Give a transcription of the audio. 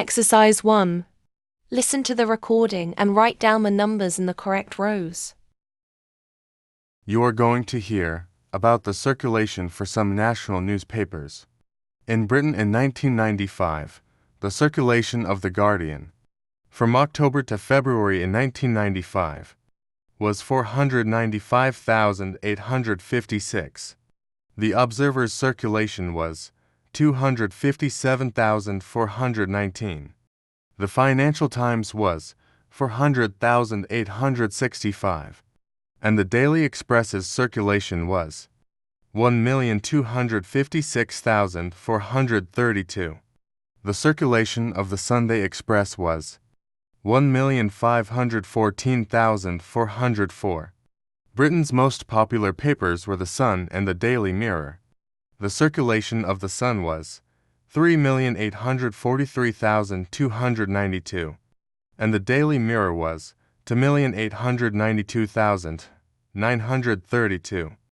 Exercise 1. Listen to the recording and write down the numbers in the correct rows. You are going to hear about the circulation for some national newspapers. In Britain in 1995, the circulation of The Guardian, from October to February in 1995, was 495,856. The Observer's circulation was 257,419. The Financial Times was 400,865. And the Daily Express's circulation was 1,256,432. The circulation of the Sunday Express was 1,514,404. Britain's most popular papers were The Sun and the Daily Mirror. The circulation of The Sun was 3,843,292, and the Daily Mirror was 2,892,932.